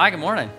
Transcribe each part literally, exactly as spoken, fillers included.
Hi, good morning.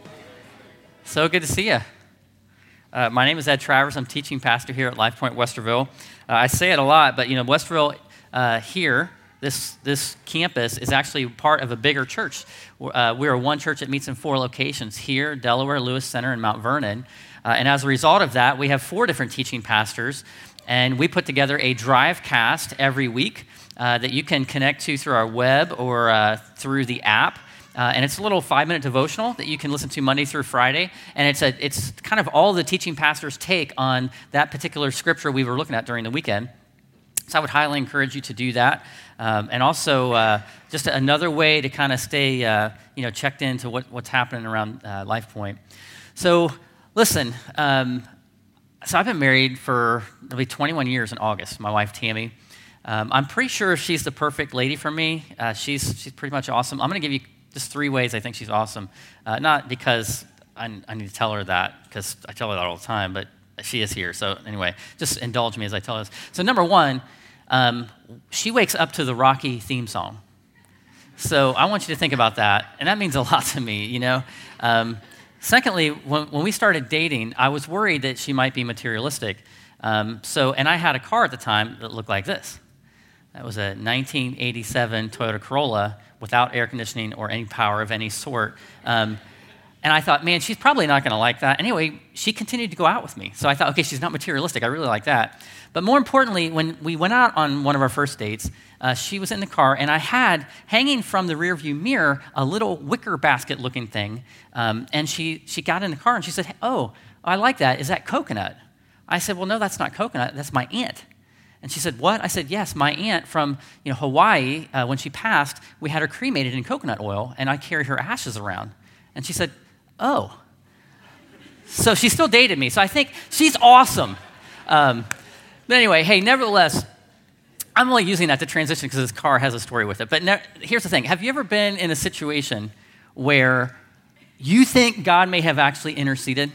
So good to see you. Uh, my name is Ed Travers. I'm teaching pastor here at LifePoint Westerville. Uh, I say it a lot, but you know, Westerville uh, here, this this campus is actually part of a bigger church. Uh, we are one church that meets in four locations here, Delaware, Lewis Center, and Mount Vernon. Uh, and as a result of that, we have four different teaching pastors, and we put together a drive cast every week uh, that you can connect to through our web or uh, through the app. Uh, and it's a little five-minute devotional that you can listen to Monday through Friday. And it's a, it's kind of all the teaching pastors take on that particular scripture we were looking at during the weekend. So I would highly encourage you to do that. Um, and also, uh, just another way to kind of stay, uh, you know, checked into what, what's happening around uh, LifePoint. So, listen, um, so I've been married for, it'll be twenty-one years in August, my wife, Tammy. Um, I'm pretty sure she's the perfect lady for me. Uh, she's, she's pretty much awesome. I'm going to give you just three ways I think she's awesome. Uh, not because I, I need to tell her that, because I tell her that all the time, but she is here. So anyway, just indulge me as I tell her this. So number one, um, she wakes up to the Rocky theme song. So I want you to think about that, and that means a lot to me, you know. Um, secondly, when, when we started dating, I was worried that she might be materialistic. Um, so, and I had a car at the time that looked like this. That was a nineteen eighty-seven Toyota Corolla without air conditioning or any power of any sort. Um, and I thought, man, she's probably not going to like that. Anyway, she continued to go out with me. So I thought, okay, she's not materialistic. I really like that. But more importantly, when we went out on one of our first dates, uh, she was in the car, and I had hanging from the rearview mirror a little wicker basket-looking thing. Um, and she, she got in the car, and she said, oh, I like that. Is that coconut? I said, well, no, that's not coconut. That's my aunt. And she said, what? I said, yes, my aunt from you know, Hawaii, uh, when she passed, we had her cremated in coconut oil, and I carried her ashes around. And she said, oh. So she still dated me. So I think she's awesome. Um, but anyway, hey, nevertheless, I'm only using that to transition because this car has a story with it. But ne- here's the thing. Have you ever been in a situation where you think God may have actually interceded?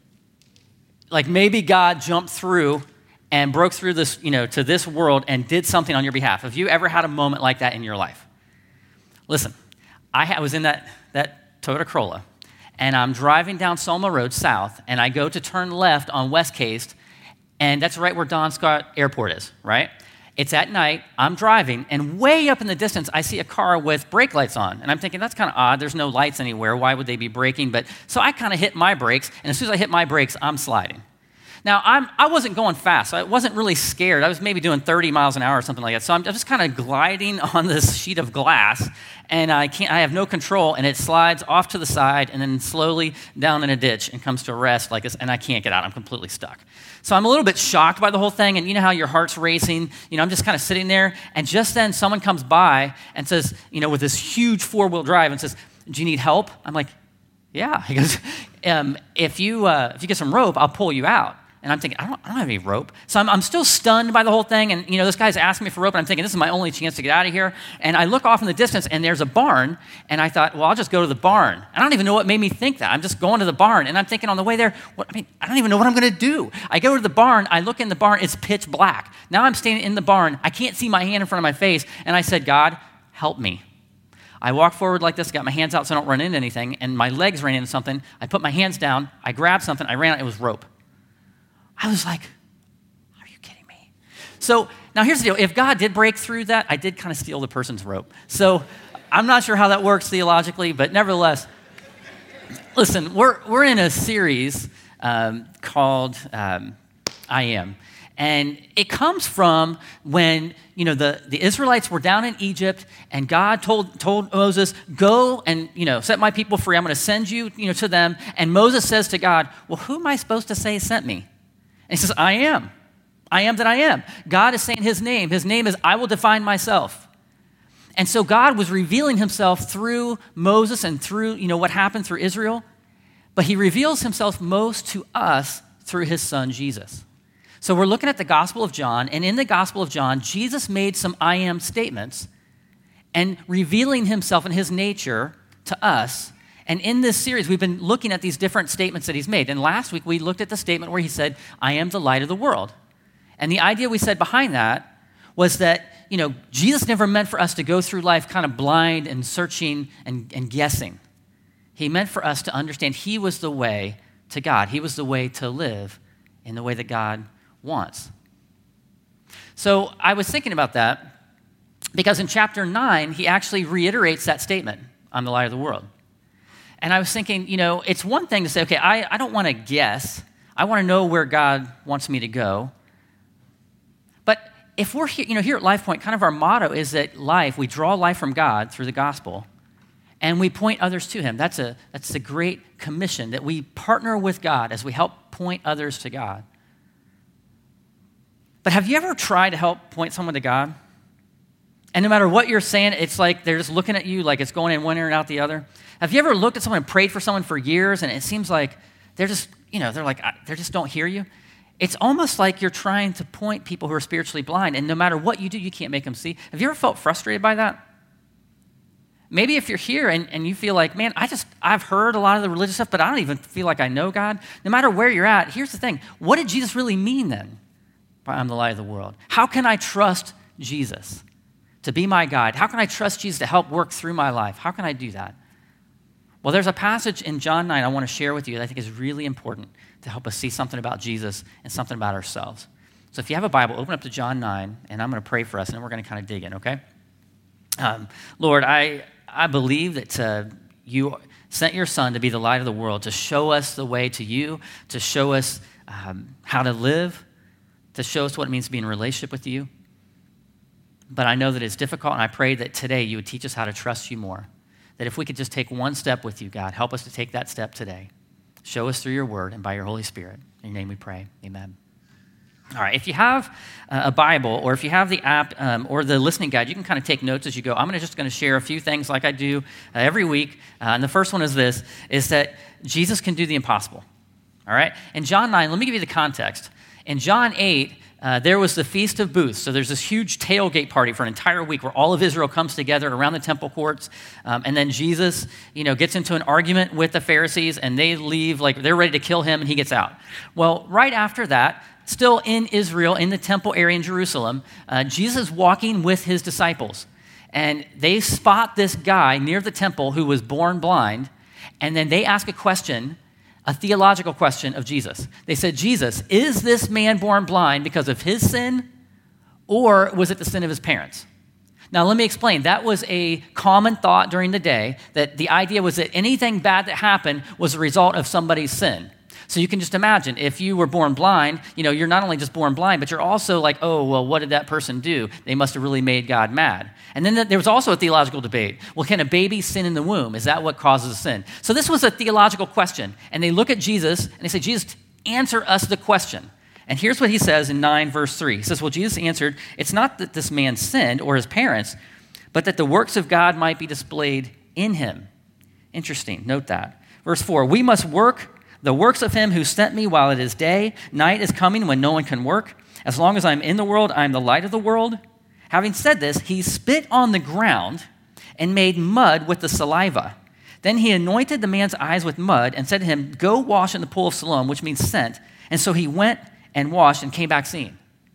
Like maybe God jumped through and broke through this, you know, to this world and did something on your behalf. Have you ever had a moment like that in your life? Listen, I ha- was in that, that Toyota Corolla, and I'm driving down Selma Road south, and I go to turn left on West Case, and that's right where Don Scott Airport is, right? It's at night, I'm driving, and way up in the distance, I see a car with brake lights on. And I'm thinking, that's kind of odd. There's no lights anywhere. Why would they be braking? But so I kind of hit my brakes, and as soon as I hit my brakes, I'm sliding. Now, I'm, I wasn't going fast, so I wasn't really scared. I was maybe doing thirty miles an hour or something like that. So I'm just kind of gliding on this sheet of glass, and I can't. I have no control, and it slides off to the side and then slowly down in a ditch and comes to a rest like this, and I can't get out. I'm completely stuck. So I'm a little bit shocked by the whole thing, and you know how your heart's racing. You know, I'm just kind of sitting there, and just then someone comes by and says, you know, with this huge four-wheel drive and says, do you need help? I'm like, yeah. He goes, um, if you uh, if you get some rope, I'll pull you out. And I'm thinking, I don't, I don't have any rope. So I'm, I'm still stunned by the whole thing. And, you know, this guy's asking me for rope, and I'm thinking, this is my only chance to get out of here. And I look off in the distance, and there's a barn. And I thought, well, I'll just go to the barn. I don't even know what made me think that. I'm just going to the barn. And I'm thinking on the way there, what, I mean, I don't even know what I'm going to do. I go to the barn. I look in the barn. It's pitch black. Now I'm standing in the barn. I can't see my hand in front of my face. And I said, God, help me. I walk forward like this, got my hands out so I don't run into anything. And my legs ran into something. I put my hands down. I grabbed something. I ran out. It was rope. I was like, are you kidding me? So now here's the deal. If God did break through that, I did kind of steal the person's rope. So I'm not sure how that works theologically, but nevertheless, listen, we're we're in a series um, called um, I Am. And it comes from when, you know, the, the Israelites were down in Egypt, and God told told Moses, go and, you know, set my people free. I'm going to send you, you know, to them. And Moses says to God, well, who am I supposed to say sent me? And he says, I am. I am that I am. God is saying his name. His name is, I will define myself. And so God was revealing himself through Moses and through, you know, what happened through Israel. But he reveals himself most to us through his son, Jesus. So we're looking at the Gospel of John. And in the Gospel of John, Jesus made some I am statements and revealing himself and his nature to us. And in this series, we've been looking at these different statements that he's made. And last week, we looked at the statement where he said, I am the light of the world. And the idea we said behind that was that, you know, Jesus never meant for us to go through life kind of blind and searching and, and guessing. He meant for us to understand he was the way to God. He was the way to live in the way that God wants. So I was thinking about that because in chapter nine, he actually reiterates that statement, I'm the light of the world. And I was thinking, you know, it's one thing to say, okay, I, I don't want to guess. I want to know where God wants me to go. But if we're here, you know, here at LifePoint, kind of our motto is that life, we draw life from God through the gospel, and we point others to him. That's a, that's a great commission, that we partner with God as we help point others to God. But have you ever tried to help point someone to God? And no matter what you're saying, it's like they're just looking at you like it's going in one ear and out the other. Have you ever looked at someone and prayed for someone for years, and it seems like they're just, you know, they're like, they just don't hear you? It's almost like you're trying to point people who are spiritually blind, and no matter what you do, you can't make them see. Have you ever felt frustrated by that? Maybe if you're here and, and you feel like, man, I just, I've heard a lot of the religious stuff, but I don't even feel like I know God. No matter where you're at, here's the thing. What did Jesus really mean then by I'm the light of the world? How can I trust Jesus to be my guide? How can I trust Jesus to help work through my life? How can I do that? Well, there's a passage in John nine I want to share with you that I think is really important to help us see something about Jesus and something about ourselves. So if you have a Bible, open up to John nine, and I'm going to pray for us, and then we're going to kind of dig in, okay? Um, Lord, I, I believe that uh, you sent your Son to be the light of the world, to show us the way to you, to show us um, how to live, to show us what it means to be in a relationship with you. But I know that it's difficult, and I pray that today you would teach us how to trust you more. That if we could just take one step with you, God, help us to take that step today. Show us through your word and by your Holy Spirit. In your name we pray. Amen. All right, if you have uh, a Bible, or if you have the app um, or the listening guide, you can kind of take notes as you go. I'm gonna just going to share a few things like I do uh, every week. Uh, and the first one is this, is that Jesus can do the impossible. All right? In John nine, let me give you the context. In John eight, Uh, there was the Feast of Booths. So there's this huge tailgate party for an entire week where all of Israel comes together around the temple courts. Um, and then Jesus, you know, gets into an argument with the Pharisees, and they leave, like they're ready to kill him, and he gets out. Well, right after that, still in Israel, in the temple area in Jerusalem, uh, Jesus is walking with his disciples. And they spot this guy near the temple who was born blind, and then they ask a question, a theological question of Jesus. They said, Jesus, is this man born blind because of his sin, or was it the sin of his parents? Now, let me explain. That was a common thought during the day, that the idea was that anything bad that happened was a result of somebody's sin. So you can just imagine, if you were born blind, you know, you're not only just born blind, but you're also like, oh, well, what did that person do? They must have really made God mad. And then there was also a theological debate. Well, can a baby sin in the womb? Is that what causes a sin? So this was a theological question. And they look at Jesus, and they say, Jesus, answer us the question. And here's what he says in nine, verse three. He says, well, Jesus answered, it's not that this man sinned or his parents, but that the works of God might be displayed in him. Interesting. Note that. Verse four, we must work the works of him who sent me while it is day. Night is coming when no one can work. As long as I'm in the world, I'm the light of the world. Having said this, he spit on the ground and made mud with the saliva. Then he anointed the man's eyes with mud and said to him, go wash in the pool of Siloam, which means sent. And so he went and washed and came back seeing.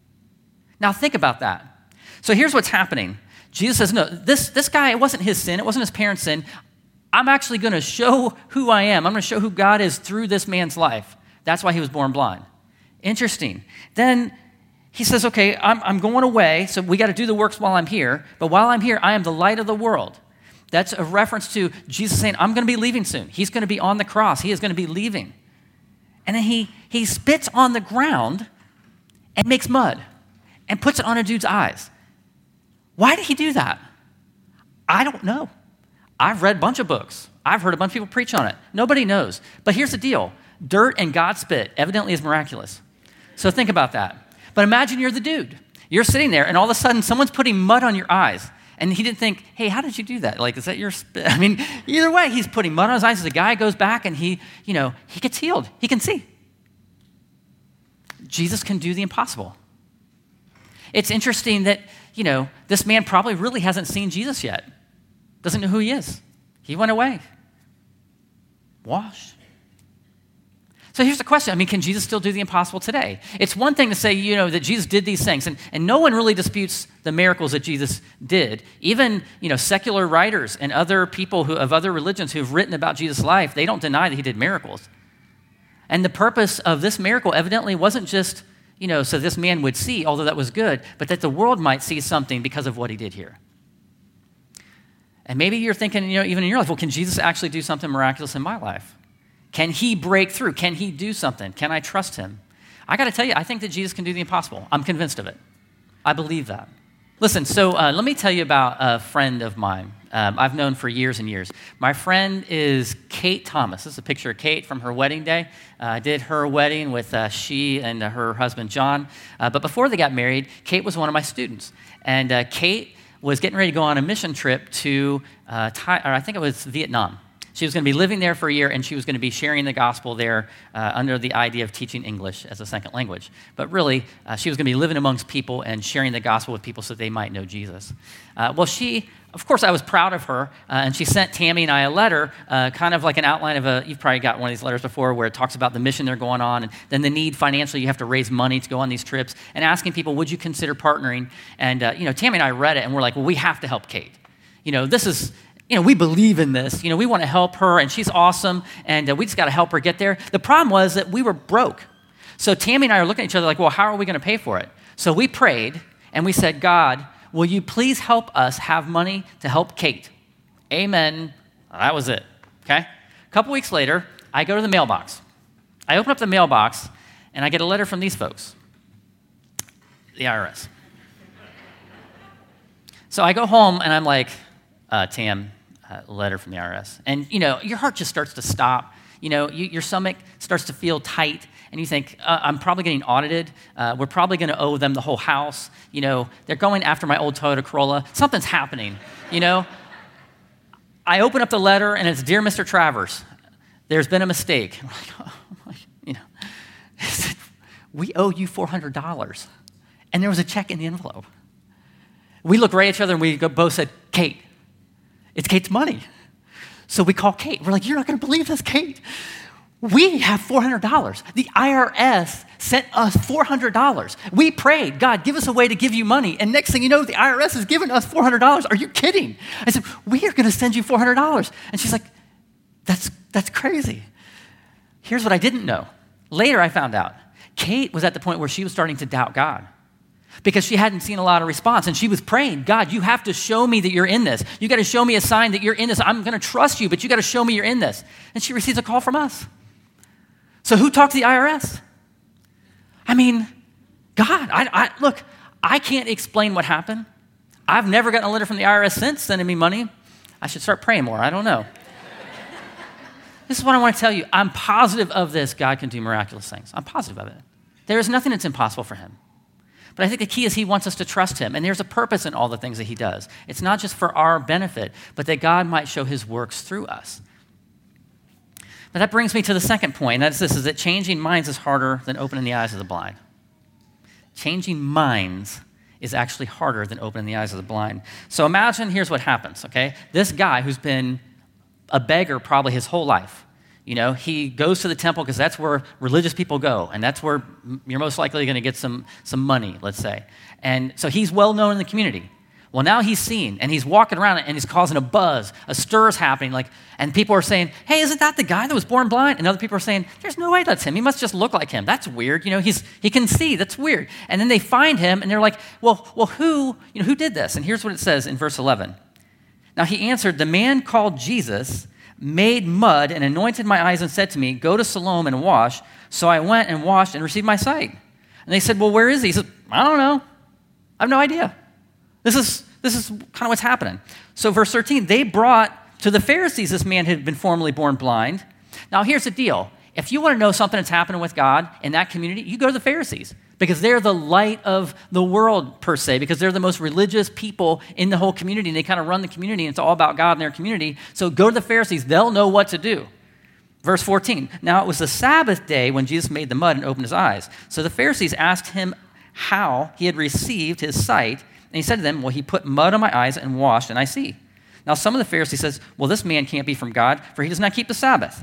Now think about that. So here's what's happening. Jesus says, no, this, this guy, it wasn't his sin. It wasn't his parents' sin. I'm actually going to show who I am. I'm going to show who God is through this man's life. That's why he was born blind. Interesting. Then he says, okay, I'm, I'm going away, so we got to do the works while I'm here. But while I'm here, I am the light of the world. That's a reference to Jesus saying, I'm going to be leaving soon. He's going to be on the cross. He is going to be leaving. And then he, he spits on the ground and makes mud and puts it on a dude's eyes. Why did he do that? I don't know. I've read a bunch of books. I've heard a bunch of people preach on it. Nobody knows. But here's the deal. Dirt and God's spit evidently is miraculous. So think about that. But imagine you're the dude. You're sitting there, and all of a sudden, someone's putting mud on your eyes. And he didn't think, hey, how did you do that? Like, is that your spit? I mean, either way, he's putting mud on his eyes. The guy goes back, and he, you know, he gets healed. He can see. Jesus can do the impossible. It's interesting that, you know, this man probably really hasn't seen Jesus yet. Doesn't know who he is. He went away. Washed. So here's the question. I mean, can Jesus still do the impossible today? It's one thing to say, you know, that Jesus did these things, and, and no one really disputes the miracles that Jesus did. Even, you know, secular writers and other people who, of other religions who've written about Jesus' life, they don't deny that he did miracles. And the purpose of this miracle evidently wasn't just, you know, so this man would see, although that was good, but that the world might see something because of what he did here. And maybe you're thinking, you know, even in your life, well, can Jesus actually do something miraculous in my life? Can he break through? Can he do something? Can I trust him? I got to tell you, I think that Jesus can do the impossible. I'm convinced of it. I believe that. Listen, so uh, let me tell you about a friend of mine um, I've known for years and years. My friend is Kate Thomas. This is a picture of Kate from her wedding day. Uh, I did her wedding with uh, she and uh, her husband, John. Uh, but before they got married, Kate was one of my students. And uh, Kate was getting ready to go on a mission trip to, uh, Thai, or I think it was Vietnam. She was going to be living there for a year, and she was going to be sharing the gospel there uh, under the idea of teaching English as a second language. But really, uh, she was going to be living amongst people and sharing the gospel with people so they might know Jesus. Uh, well, she, of course, I was proud of her, uh, and she sent Tammy and I a letter, uh, kind of like an outline of a, you've probably got one of these letters before, where it talks about the mission they're going on, and then the need financially, you have to raise money to go on these trips, and asking people, would you consider partnering? And, uh, you know, Tammy and I read it, and we're like, well, we have to help Kate. You know, this is... You know, we believe in this. You know, we want to help her, and she's awesome, and uh, we just got to help her get there. The problem was that we were broke. So Tammy and I are looking at each other like, well, how are we going to pay for it? So we prayed, and we said, God, will you please help us have money to help Kate? Amen. That was it, okay? A couple weeks later, I go to the mailbox. I open up the mailbox, and I get a letter from these folks, the I R S. So I go home, and I'm like, uh, Tam, uh, letter from the I R S. And, you know, your heart just starts to stop. You know, you, your stomach starts to feel tight, and you think, uh, I'm probably getting audited. Uh, we're probably going to owe them the whole house. You know, they're going after my old Toyota Corolla. Something's happening, you know. I open up the letter, and it's, Dear Mister Travers, there's been a mistake. I'm like, oh, you know, we owe you four hundred dollars. And there was a check in the envelope. We looked right at each other, and we both said, Kate, it's Kate's money. So we call Kate. We're like, you're not going to believe this, Kate. We have four hundred dollars. The I R S sent us four hundred dollars. We prayed, God, give us a way to give you money. And next thing you know, the I R S has given us four hundred dollars. Are you kidding? I said, we are going to send you four hundred dollars. And she's like, that's, that's crazy. Here's what I didn't know. Later, I found out. Kate was at the point where she was starting to doubt God, because she hadn't seen a lot of response. And she was praying, God, you have to show me that you're in this. You got to show me a sign that you're in this. I'm going to trust you, but you got to show me you're in this. And she receives a call from us. So who talked to the I R S? I mean, God. I, I, look, I can't explain what happened. I've never gotten a letter from the I R S since sending me money. I should start praying more. I don't know. This is what I want to tell you. I'm positive of this. God can do miraculous things. I'm positive of it. There is nothing that's impossible for him. But I think the key is he wants us to trust him. And there's a purpose in all the things that he does. It's not just for our benefit, but that God might show his works through us. But that brings me to the second point, and that's this, is that changing minds is harder than opening the eyes of the blind. Changing minds is actually harder than opening the eyes of the blind. So imagine, here's what happens, okay? This guy who's been a beggar probably his whole life, you know, he goes to the temple because that's where religious people go, and that's where you're most likely going to get some, some money, let's say. And so he's well known in the community. Well, now he's seen, and he's walking around, and he's causing a buzz. A stir is happening, like, and people are saying, hey, isn't that the guy that was born blind? And other people are saying, there's no way that's him. He must just look like him. That's weird. You know, he's he can see. That's weird. And then they find him, and they're like, well, well, who, you know, who did this? And here's what it says in verse eleven. Now he answered, the man called Jesus made mud and anointed my eyes and said to me, go to Siloam and wash. So I went and washed and received my sight. And they said, well, where is he? He said, I don't know. I have no idea. This is this is kind of what's happening. So verse thirteen, they brought to the Pharisees this man who had been formerly born blind. Now here's the deal. If you want to know something that's happening with God in that community, you go to the Pharisees, because they're the light of the world, per se, because they're the most religious people in the whole community, and they kind of run the community, and it's all about God in their community. So go to the Pharisees. They'll know what to do. Verse fourteen, now it was the Sabbath day when Jesus made the mud and opened his eyes. So the Pharisees asked him how he had received his sight, and he said to them, well, he put mud on my eyes and washed, and I see. Now some of the Pharisees says, well, this man can't be from God, for he does not keep the Sabbath.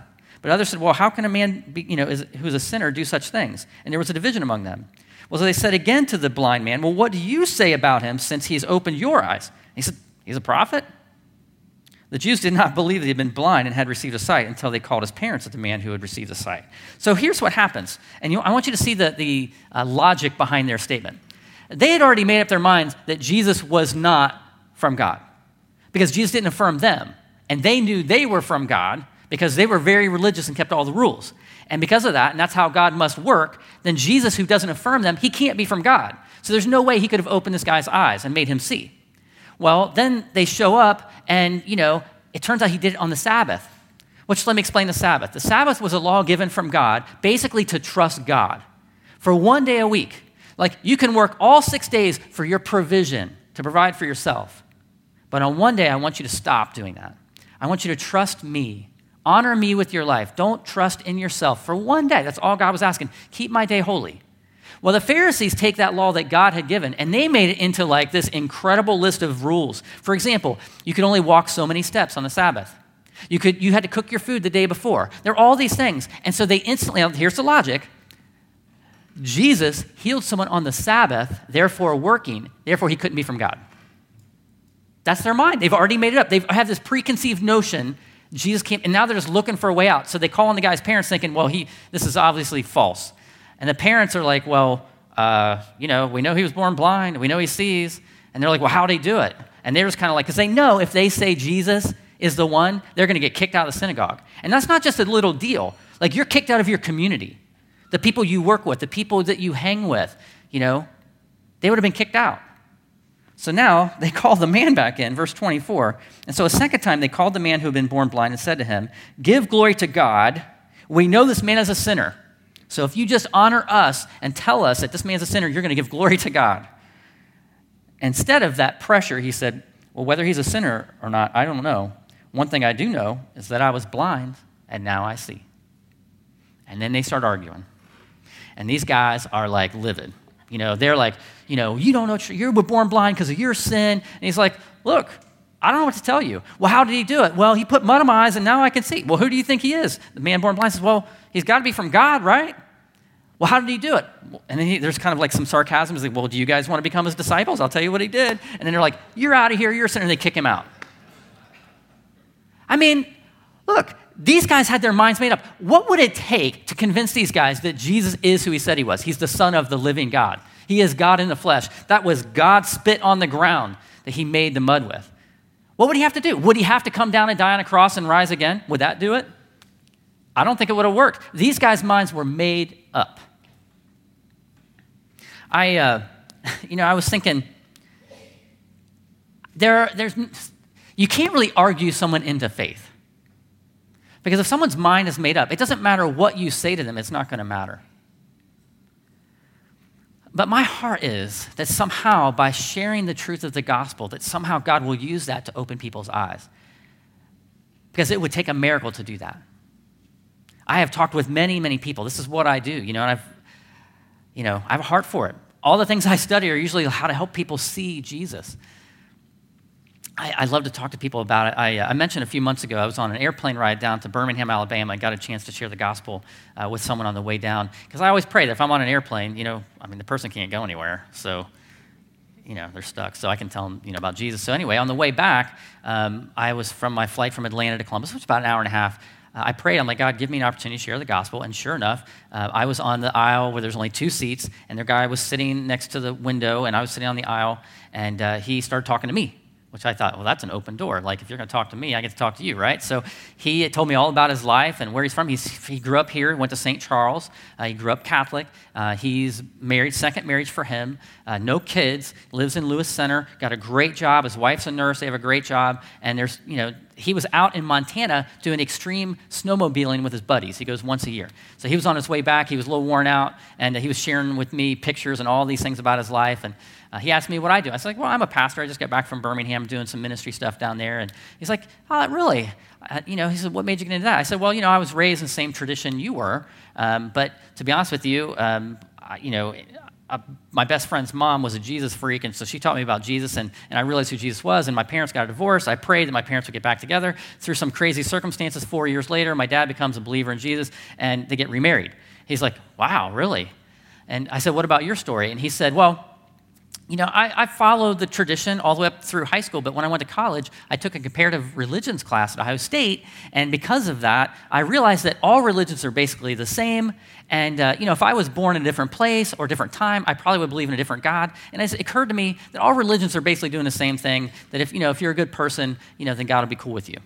But others said, well, how can a man be, you know, is, who's a sinner do such things? And there was a division among them. Well, so they said again to the blind man, well, what do you say about him since he's opened your eyes? And he said, he's a prophet. The Jews did not believe that he had been blind and had received a sight until they called his parents at the man who had received a sight. So here's what happens. And you, I want you to see the, the uh, logic behind their statement. They had already made up their minds that Jesus was not from God because Jesus didn't affirm them. And they knew they were from God because they were very religious and kept all the rules. And because of that, and that's how God must work, then Jesus, who doesn't affirm them, he can't be from God. So there's no way he could have opened this guy's eyes and made him see. Well, then they show up, and, you know, it turns out he did it on the Sabbath, which let me explain the Sabbath. The Sabbath was a law given from God, basically to trust God for one day a week. Like, you can work all six days for your provision, to provide for yourself. But on one day, I want you to stop doing that. I want you to trust me. Honor me with your life. Don't trust in yourself for one day. That's all God was asking. Keep my day holy. Well, the Pharisees take that law that God had given, and they made it into like this incredible list of rules. For example, you could only walk so many steps on the Sabbath. You could, you had to cook your food the day before. There are all these things. And so they instantly, here's the logic. Jesus healed someone on the Sabbath, therefore working, therefore he couldn't be from God. That's their mind. They've already made it up. They have this preconceived notion Jesus came, and now they're just looking for a way out. So they call on the guy's parents thinking, well, he this is obviously false. And the parents are like, well, uh, you know, we know he was born blind. We know he sees. And they're like, well, how did he do it? And they're just kind of like, because they know if they say Jesus is the one, they're going to get kicked out of the synagogue. And that's not just a little deal. Like, you're kicked out of your community. The people you work with, the people that you hang with, you know, they would have been kicked out. So now they call the man back in, verse twenty-four. And so a second time they called the man who had been born blind and said to him, give glory to God. We know this man is a sinner. So if you just honor us and tell us that this man's a sinner, you're going to give glory to God. Instead of that pressure, he said, well, whether he's a sinner or not, I don't know. One thing I do know is that I was blind and now I see. And then they start arguing. And these guys are like livid. You know, they're like, you know, you don't know, you were born blind because of your sin. And he's like, look, I don't know what to tell you. Well, how did he do it? Well, he put mud on my eyes and now I can see. Well, who do you think he is? The man born blind says, well, he's got to be from God, right? Well, how did he do it? And then he, there's kind of like some sarcasm. He's like, well, do you guys want to become his disciples? I'll tell you what he did. And then they're like, you're out of here, you're a sinner. And they kick him out. I mean, look, these guys had their minds made up. What would it take to convince these guys that Jesus is who he said he was? He's the Son of the living God. He is God in the flesh. That was God spit on the ground that he made the mud with. What would he have to do? Would he have to come down and die on a cross and rise again? Would that do it? I don't think it would have worked. These guys' minds were made up. I, uh, you know, I was thinking, there, there's, you can't really argue someone into faith. Because if someone's mind is made up, it doesn't matter what you say to them, it's not going to matter. But my heart is that somehow by sharing the truth of the gospel, that somehow God will use that to open people's eyes. Because it would take a miracle to do that. I have talked with many, many people. This is what I do, you know, and I've, you know, I have a heart for it. All the things I study are usually how to help people see Jesus. I, I love to talk to people about it. I, uh, I mentioned a few months ago, I was on an airplane ride down to Birmingham, Alabama. I got a chance to share the gospel uh, with someone on the way down. Because I always pray that if I'm on an airplane, you know, I mean, the person can't go anywhere. So, you know, they're stuck. So I can tell them, you know, about Jesus. So anyway, on the way back, um, I was from my flight from Atlanta to Columbus, which was about an hour and a half. Uh, I prayed, I'm like, God, give me an opportunity to share the gospel. And sure enough, uh, I was on the aisle where there's only two seats, and the guy was sitting next to the window, and I was sitting on the aisle, and uh, he started talking to me, which I thought, well, that's an open door. Like, if you're going to talk to me, I get to talk to you, right? So he told me all about his life and where he's from. He's, he grew up here, went to Saint Charles. Uh, he grew up Catholic. Uh, he's married, second marriage for him. Uh, no kids, lives in Lewis Center, got a great job. His wife's a nurse. They have a great job. And there's, you know, he was out in Montana doing extreme snowmobiling with his buddies. He goes once a year. So he was on his way back. He was a little worn out, and he was sharing with me pictures and all these things about his life. And uh, he asked me what I do. I was like, well, I'm a pastor. I just got back from Birmingham doing some ministry stuff down there. And he's like, oh, really? Uh, you know, he said, what made you get into that? I said, well, you know, I was raised in the same tradition you were. Um, but to be honest with you, um, I, you know, uh, my best friend's mom was a Jesus freak, and so she taught me about Jesus, and, and I realized who Jesus was, and my parents got a divorce. I prayed that my parents would get back together. Through some crazy circumstances, four years later, my dad becomes a believer in Jesus, and they get remarried. He's like, wow, really? And I said, what about your story? And he said, well, you know, I, I followed the tradition all the way up through high school, but when I went to college, I took a comparative religions class at Ohio State, and because of that, I realized that all religions are basically the same, and, uh, you know, if I was born in a different place or a different time, I probably would believe in a different God, and it occurred to me that all religions are basically doing the same thing, that if, you know, if you're a good person, you know, then God will be cool with you.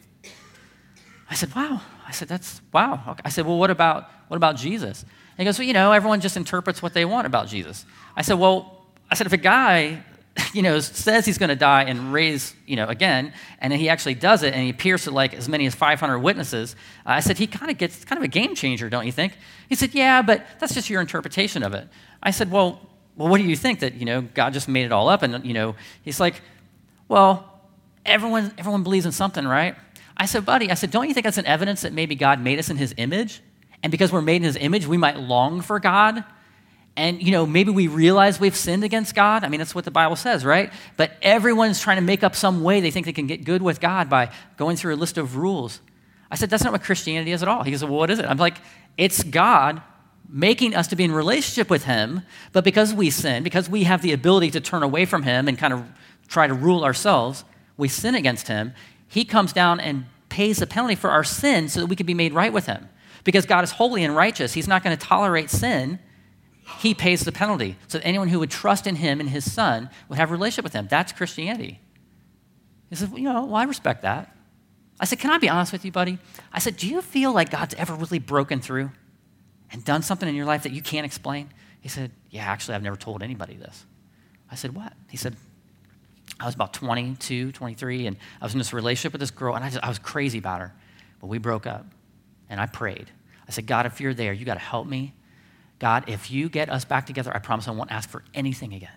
I said, wow. I said, that's, wow. Okay. I said, well, what about, what about Jesus? And he goes, well, you know, everyone just interprets what they want about Jesus. I said, well, I said, if a guy, you know, says he's going to die and raise, you know, again, and then he actually does it, and he appears to like as many as five hundred witnesses, uh, I said, he kind of gets kind of a game changer, don't you think? He said, yeah, but that's just your interpretation of it. I said, well, well, what do you think, that, you know, God just made it all up? And, you know, he's like, well, everyone, everyone believes in something, right? I said, buddy, I said, don't you think that's an evidence that maybe God made us in his image? And because we're made in his image, we might long for God? And, you know, maybe we realize we've sinned against God. I mean, that's what the Bible says, right? But everyone's trying to make up some way they think they can get good with God by going through a list of rules. I said, that's not what Christianity is at all. He goes, well, what is it? I'm like, it's God making us to be in relationship with him, but because we sin, because we have the ability to turn away from him and kind of try to rule ourselves, we sin against him. He comes down and pays the penalty for our sin so that we can be made right with him. Because God is holy and righteous, he's not going to tolerate sin. He pays the penalty so that anyone who would trust in him and his son would have a relationship with him. That's Christianity. He said, well, you know, well, I respect that. I said, can I be honest with you, buddy? I said, do you feel like God's ever really broken through and done something in your life that you can't explain? He said, yeah, actually, I've never told anybody this. I said, what? He said, I was about twenty-two, twenty-three, and I was in this relationship with this girl, and I, just, I was crazy about her. But we broke up, and I prayed. I said, God, if you're there, you got to help me. God, if you get us back together, I promise I won't ask for anything again.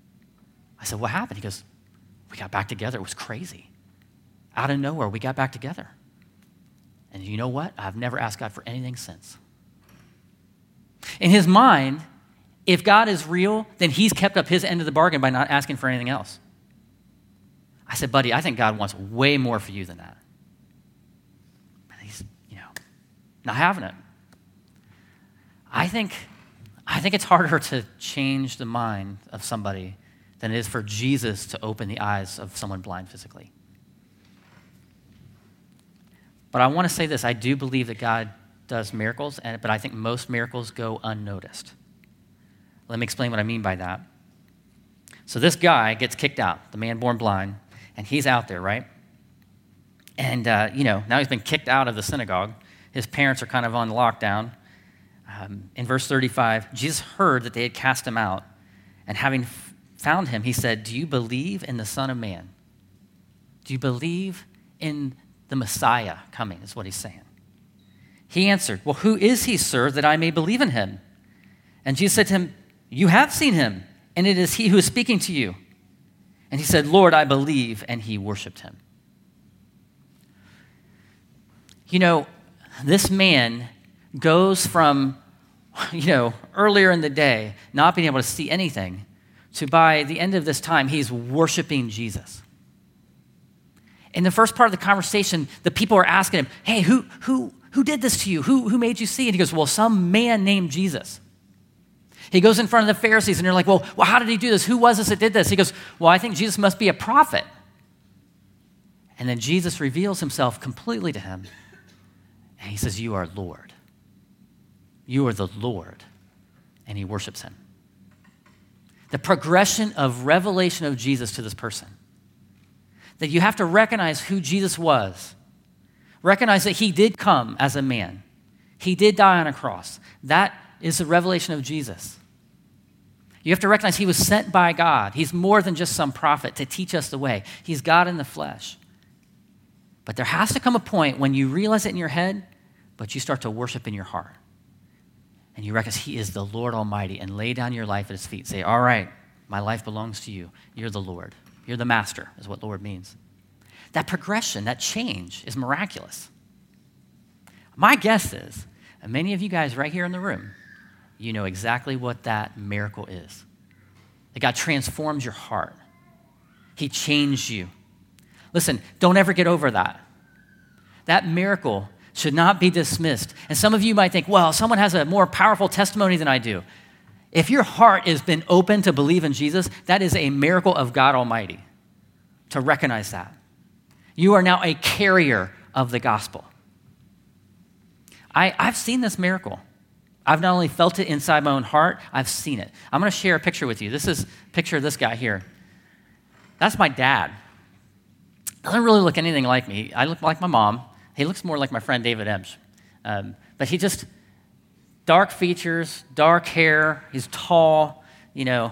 I said, what happened? He goes, we got back together. It was crazy. Out of nowhere, we got back together. And you know what? I've never asked God for anything since. In his mind, if God is real, then he's kept up his end of the bargain by not asking for anything else. I said, buddy, I think God wants way more for you than that. And he's, you know, not having it. I think, I think it's harder to change the mind of somebody than it is for Jesus to open the eyes of someone blind physically. But I want to say this. I do believe that God does miracles, and, but I think most miracles go unnoticed. Let me explain what I mean by that. So this guy gets kicked out, the man born blind, and he's out there, right? And, uh, you know, now he's been kicked out of the synagogue. His parents are kind of on lockdown. Um, in verse thirty-five, Jesus heard that they had cast him out, and having f- found him, he said, do you believe in the Son of Man? Do you believe in the Messiah coming, is what he's saying. He answered, well, who is he, sir, that I may believe in him? And Jesus said to him, you have seen him, and it is he who is speaking to you. And he said, Lord, I believe, and he worshiped him. You know, this man goes from, you know, earlier in the day, not being able to see anything, to by the end of this time, he's worshiping Jesus. In the first part of the conversation, the people are asking him, hey, who, who, who did this to you? Who, who made you see? And he goes, well, some man named Jesus. He goes in front of the Pharisees, and they're like, well, well, how did he do this? Who was this that did this? He goes, well, I think Jesus must be a prophet. And then Jesus reveals himself completely to him, and he says, you are Lord. You are the Lord. And he worships him. The progression of revelation of Jesus to this person, that you have to recognize who Jesus was. Recognize that he did come as a man. He did die on a cross. That is the revelation of Jesus. You have to recognize he was sent by God. He's more than just some prophet to teach us the way. He's God in the flesh. But there has to come a point when you realize it in your head, but you start to worship in your heart. And you recognize he is the Lord Almighty, and lay down your life at his feet. Say, all right, my life belongs to you. You're the Lord. You're the master, is what Lord means. That progression, that change is miraculous. My guess is, and many of you guys right here in the room, you know exactly what that miracle is. that God transforms your heart. He changed you. Listen, don't ever get over that. That miracle should not be dismissed. And some of you might think, well, someone has a more powerful testimony than I do. If your heart has been open to believe in Jesus, that is a miracle of God Almighty, to recognize that. You are now a carrier of the gospel. I, I've seen this miracle. I've not only felt it inside my own heart, I've seen it. I'm going to share a picture with you. This is a picture of this guy here. That's my dad. Doesn't really look anything like me. I look like my mom. He looks more like my friend David Emsch. Um, but he just, dark features, dark hair, he's tall, you know.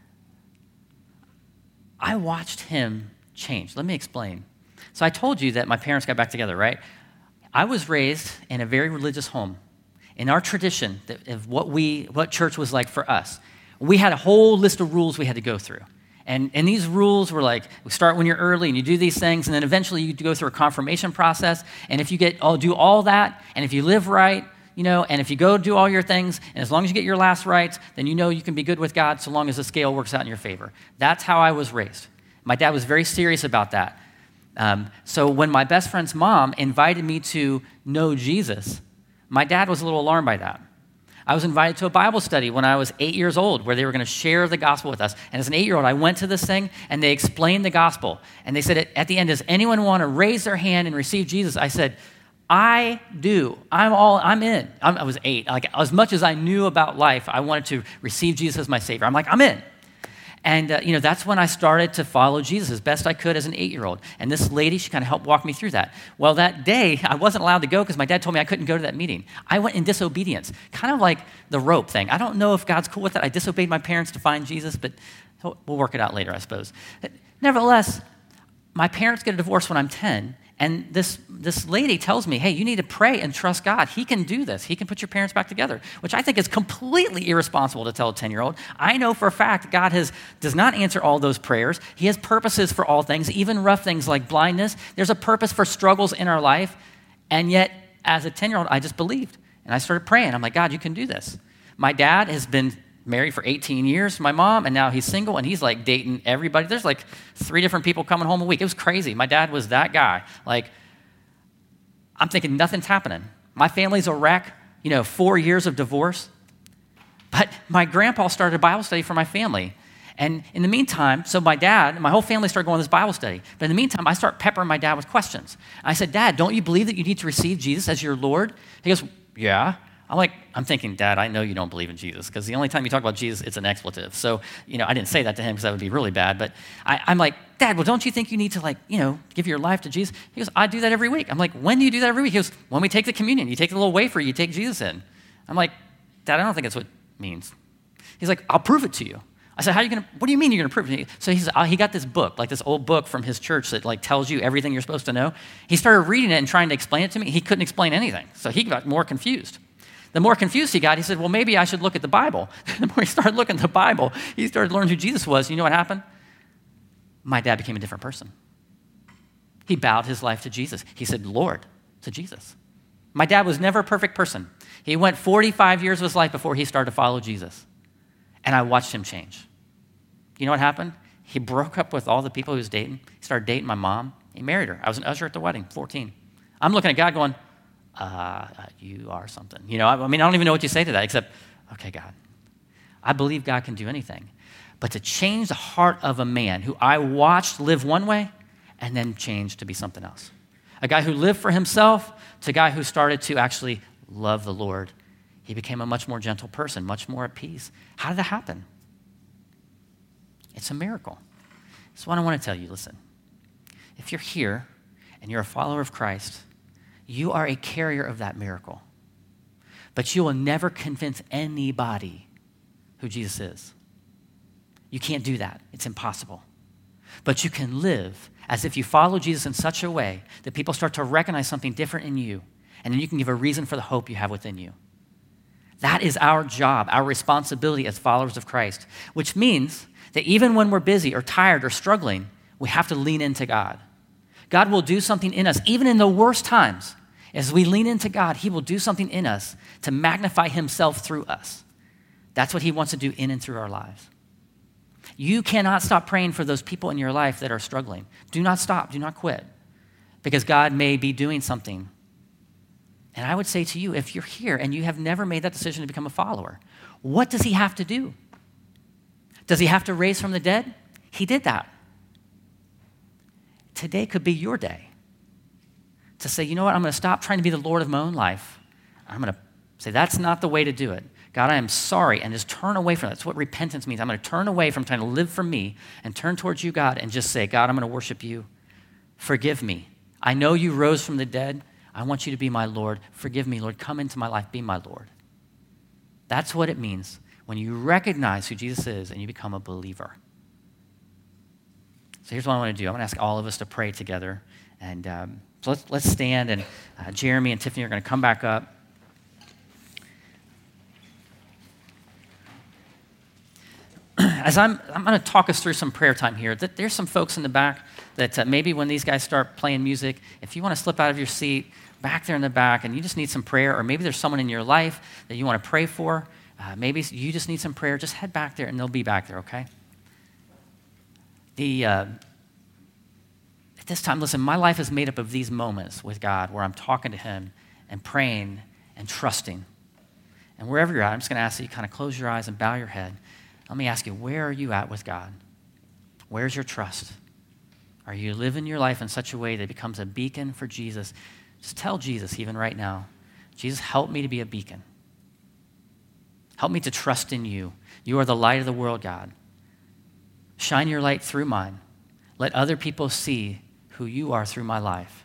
I watched him change. Let me explain. So I told you that my parents got back together, right? I was raised in a very religious home. In our tradition of what we, what church was like for us, we had a whole list of rules we had to go through. And, and these rules were like, we start when you're early and you do these things, and then eventually you go through a confirmation process. And if you get, oh, do all that, and if you live right, you know, and if you go do all your things, and as long as you get your last rites, then you know you can be good with God so long as the scale works out in your favor. That's how I was raised. My dad was very serious about that. Um, so when my best friend's mom invited me to know Jesus, my dad was a little alarmed by that. I was invited to a Bible study when I was eight years old where they were going to share the gospel with us. And as an eight-year-old, I went to this thing, and they explained the gospel. And they said at the end, does anyone want to raise their hand and receive Jesus? I said, I do. I'm all, I'm in. I'm, I was eight. Like, as much as I knew about life, I wanted to receive Jesus as my Savior. I'm like, I'm in. And, uh, you know, that's when I started to follow Jesus as best I could as an eight-year-old. And this lady, she kind of helped walk me through that. Well, that day, I wasn't allowed to go because my dad told me I couldn't go to that meeting. I went in disobedience, kind of like the rope thing. I don't know if God's cool with it. I disobeyed my parents to find Jesus, but we'll work it out later, I suppose. Nevertheless, my parents get a divorce when I'm ten, and this, this lady tells me, hey, you need to pray and trust God. He can do this. He can put your parents back together, which I think is completely irresponsible to tell a ten-year-old. I know for a fact God has, does not answer all those prayers. He has purposes for all things, even rough things like blindness. There's a purpose for struggles in our life, and yet as a ten-year-old, I just believed, and I started praying. I'm like, God, you can do this. My dad has been married for eighteen years to my mom, and now he's single, and he's like dating everybody. There's like three different people coming home a week. It was crazy. My dad was that guy. Like, I'm thinking nothing's happening. My family's a wreck, you know, four years of divorce. But my grandpa started a Bible study for my family. And in the meantime, so my dad, my whole family started going to this Bible study. But in the meantime, I start peppering my dad with questions. I said, Dad, don't you believe that you need to receive Jesus as your Lord? He goes, yeah. I'm like, I'm thinking, Dad, I know you don't believe in Jesus, because the only time you talk about Jesus, it's an expletive. So, you know, I didn't say that to him because that would be really bad. But I, I'm like, Dad, well, don't you think you need to, like, you know, give your life to Jesus? He goes, I do that every week. I'm like, when do you do that every week? He goes, when we take the communion, you take the little wafer, you take Jesus in. I'm like, Dad, I don't think that's what it means. He's like, I'll prove it to you. I said, how are you going to, what do you mean you're going to prove it to me? So he's, uh, he got this book, like this old book from his church that like tells you everything you're supposed to know. He started reading it and trying to explain it to me. He couldn't explain anything. So he got more confused. The more confused he got, he said, well, maybe I should look at the Bible. The more he started looking at the Bible, he started learning who Jesus was. You know what happened? My dad became a different person. He bowed his life to Jesus. He said, Lord, to Jesus. My dad was never a perfect person. He went forty-five years of his life before he started to follow Jesus. And I watched him change. You know what happened? He broke up with all the people he was dating. He started dating my mom. He married her. I was an usher at the wedding, fourteen. I'm looking at God going, Uh, you are something. You know, I, I mean, I don't even know what you say to that except, okay, God, I believe God can do anything. But to change the heart of a man who I watched live one way and then change to be something else. A guy who lived for himself to a guy who started to actually love the Lord. He became a much more gentle person, much more at peace. How did that happen? It's a miracle. That's what I want to tell you. Listen, if you're here and you're a follower of Christ, you are a carrier of that miracle. But you will never convince anybody who Jesus is. You can't do that. It's impossible. But you can live as if you follow Jesus in such a way that people start to recognize something different in you, and then you can give a reason for the hope you have within you. That is our job, our responsibility as followers of Christ, which means that even when we're busy or tired or struggling, we have to lean into God. God will do something in us, even in the worst times. As we lean into God, he will do something in us to magnify himself through us. That's what he wants to do in and through our lives. You cannot stop praying for those people in your life that are struggling. Do not stop. Do not quit. Because God may be doing something. And I would say to you, if you're here and you have never made that decision to become a follower, what does he have to do? Does he have to raise from the dead? He did that. Today could be your day to say, you know what, I'm going to stop trying to be the Lord of my own life. I'm going to say, that's not the way to do it. God, I am sorry, and just turn away from that. That's what repentance means. I'm going to turn away from trying to live for me and turn towards you, God, and just say, God, I'm going to worship you. Forgive me. I know you rose from the dead. I want you to be my Lord. Forgive me, Lord. Come into my life. Be my Lord. That's what it means when you recognize who Jesus is and you become a believer. So here's what I want to do. I want to ask all of us to pray together. And um, so let's, let's stand, and uh, Jeremy and Tiffany are going to come back up. As I'm, I'm going to talk us through some prayer time here. There's some folks in the back that uh, maybe when these guys start playing music, if you want to slip out of your seat, back there in the back, and you just need some prayer, or maybe there's someone in your life that you want to pray for, uh, maybe you just need some prayer, just head back there, and they'll be back there, okay? The uh, at this time, listen, my life is made up of these moments with God where I'm talking to him and praying and trusting. And wherever you're at, I'm just going to ask that you kind of close your eyes and bow your head. Let me ask you, where are you at with God? Where's your trust? Are you living your life in such a way that it becomes a beacon for Jesus? Just tell Jesus, even right now, Jesus, help me to be a beacon. Help me to trust in you. You are the light of the world, God. Shine your light through mine. Let other people see who you are through my life.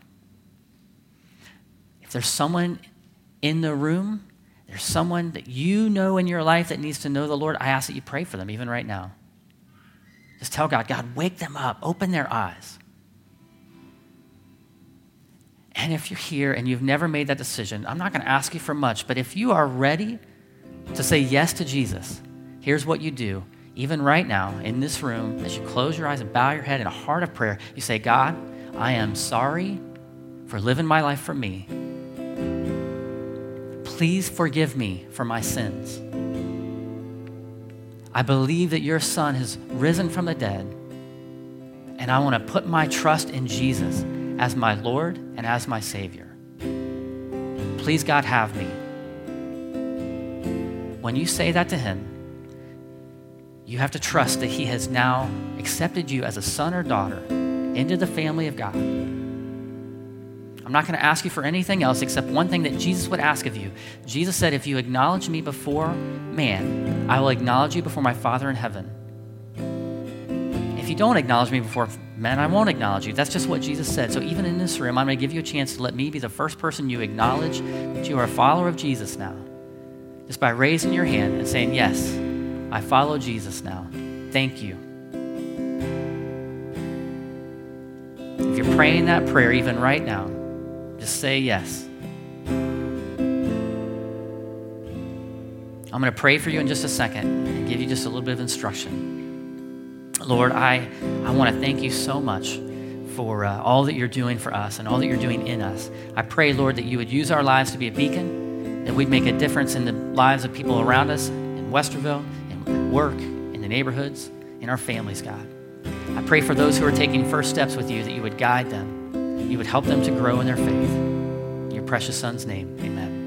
If there's someone in the room, there's someone that you know in your life that needs to know the Lord, I ask that you pray for them, even right now. Just tell God, God, wake them up, open their eyes. And if you're here and you've never made that decision, I'm not going to ask you for much, but if you are ready to say yes to Jesus, here's what you do. Even right now, in this room, as you close your eyes and bow your head in a heart of prayer, you say, God, I am sorry for living my life for me. Please forgive me for my sins. I believe that your Son has risen from the dead, and I want to put my trust in Jesus as my Lord and as my Savior. Please, God, have me. When you say that to him, you have to trust that he has now accepted you as a son or daughter into the family of God. I'm not going to ask you for anything else except one thing that Jesus would ask of you. Jesus said, if you acknowledge me before man, I will acknowledge you before my Father in heaven. If you don't acknowledge me before men, I won't acknowledge you. That's just what Jesus said. So even in this room, I'm going to give you a chance to let me be the first person you acknowledge that you are a follower of Jesus now. Just by raising your hand and saying, yes, I follow Jesus now. Thank you. If you're praying that prayer even right now, just say yes. I'm going to pray for you in just a second and give you just a little bit of instruction. Lord, I, I want to thank you so much for uh, all that you're doing for us and all that you're doing in us. I pray, Lord, that you would use our lives to be a beacon, that we'd make a difference in the lives of people around us in Westerville, in work, in the neighborhoods, in our families, God. I pray for those who are taking first steps with you that you would guide them. You would help them to grow in their faith. In your precious Son's name, amen.